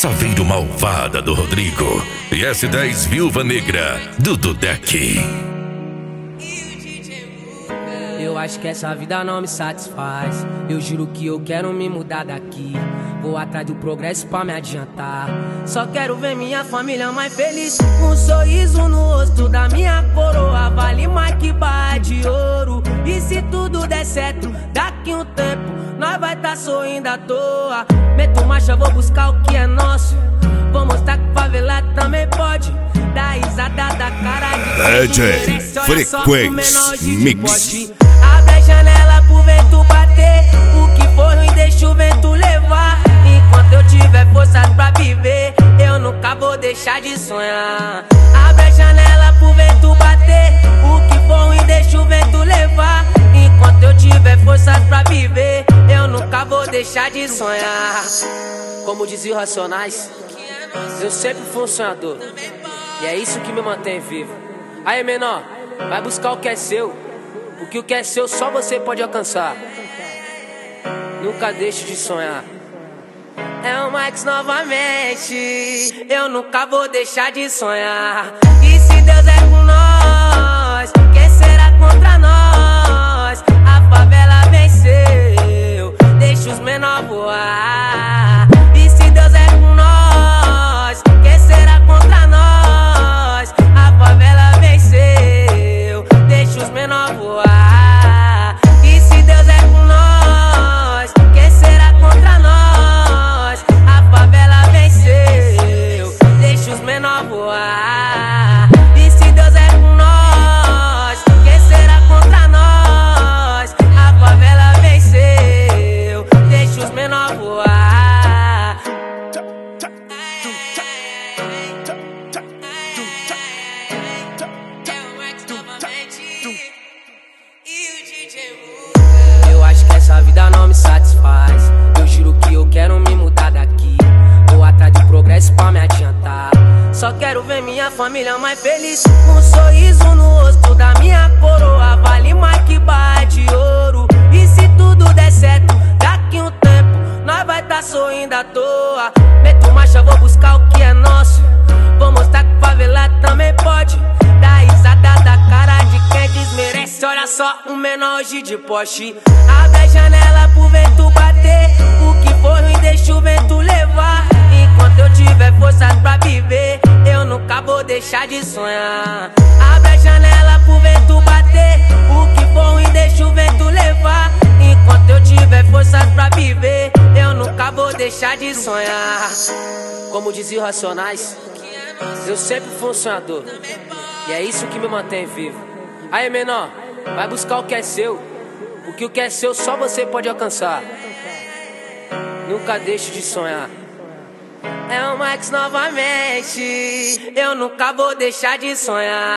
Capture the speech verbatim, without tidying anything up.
Saveiro Malvada do Rodrigo e S dez Viúva Negra do Dudek. Eu acho que essa vida não me satisfaz. Eu juro que eu quero me mudar daqui. Vou atrás do progresso pra me adiantar. Só quero ver minha família mais feliz. Um sorriso no rosto da minha coroa vale mais que barra de ouro. E se tudo der certo, daqui um tempo nós vai tá sorrindo à toa. Meto marcha, vou buscar o que é nosso. Vou mostrar que favela também pode. Dá risada da cara de D J Frequency Mix. Abre a janela pro vento bater. O que for ruim deixa o vento levar. Enquanto eu tiver forças pra viver, eu nunca vou deixar de sonhar. Abre a janela pro vento bater. O que for ruim deixa o vento levar. Enquanto eu tiver forças pra viver, eu nunca vou deixar de sonhar. Como dizia o Racionais, eu sempre fui um sonhador. E é isso que me mantém vivo. Aí, menor, vai buscar o que é seu, porque o que é seu só você pode alcançar. Nunca deixe de sonhar. É o Max novamente. Eu nunca vou deixar de sonhar. E se Deus é com nós, quem será contra nós? A favela venceu, deixa os menores voar. E se Deus é com nós, quem será contra nós? A favela venceu, deixa os menores voar. E se Deus é com nós, quem será contra nós? A favela venceu, deixa os menores voar. E se Deus é com nós, quem será contra nós? A favela venceu, deixa os menores voar. Eu acho que essa vida não me satisfaz. Eu juro que eu quero me mudar daqui. Vou atrás de progresso pra me adiantar. Só quero ver minha família mais feliz. Um sorriso no rosto da minha coroa vale mais que barra de ouro. E se tudo der certo, daqui um tempo nós vai tá sorrindo à toa. Meto marcha, vou buscar o que é nosso. Vou mostrar que favela também pode. Dá risada da cara de quem desmerece. Olha só, um menor hoje de Porsche. Abre a janela pro vento bater. O que for ruim deixa o vento levar. Enquanto eu tiver forças pra viver, eu nunca vou deixar de sonhar. Abre a janela pro vento bater. O que for ruim deixa o vento levar. Enquanto eu tiver forças pra viver, eu nunca vou deixar de sonhar. Como dizia o Racionais, eu sempre fui um sonhador. E é isso que me mantém vivo. Aí, menor, vai buscar o que é seu, porque o que é seu só você pode alcançar. Nunca deixe de sonhar. É o Max novamente. Eu nunca vou deixar de sonhar.